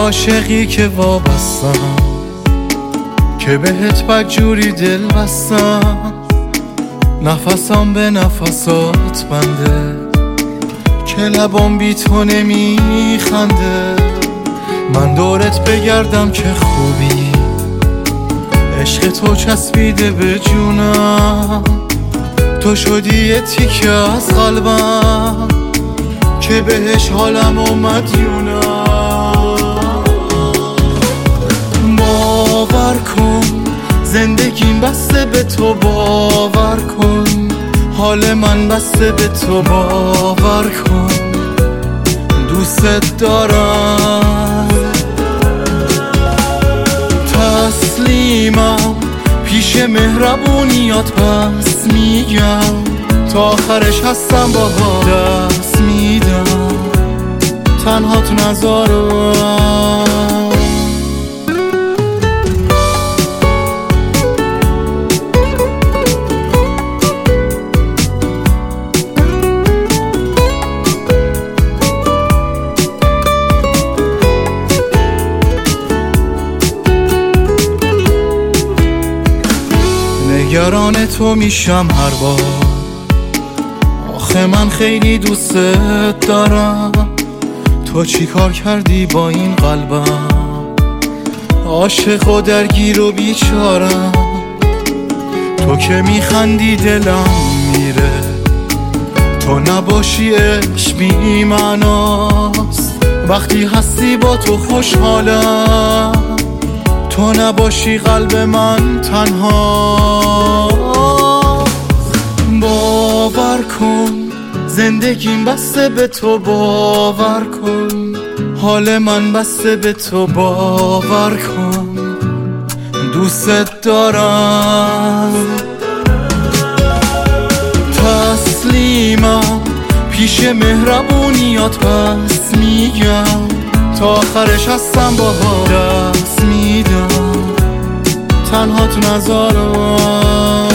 عاشقی که وابستم، که بهت بدجوری دل بستم. نفسم به نفسات بنده، که لبام بی تو نمیخنده. من دورت بگردم که خوبی، عشق تو چسبیده به جونم. تو شدی یه تیکه از قلبم، که بهش حالم اومد یونم. باور کن زندگیم بسته به تو، باور کن حال من بسته به تو، باور کن دوست دارم. تسلیمم پیش مهربونیات، پس میگم تا آخرش هستم باها، دست میدم تنها تو نذارم. نگران تو میشم هر بار، آخه من خیلی دوست دارم. تو چی کار کردی با این قلبم، عاشق و درگیر و بیچارم. تو که میخندی دلم میره، تو نباشی عشق بی معناست. وقتی هستی با تو خوشحالم، تو نباشی قلب من تنها. باور کن زندگیم بسته به تو، باور کن حال من بسته به تو، باور کن دوست دارم. تسلیمم پیش مهربونیات، پس میگم تا آخرش هستم باها، دست میدم تنها تو نذارم.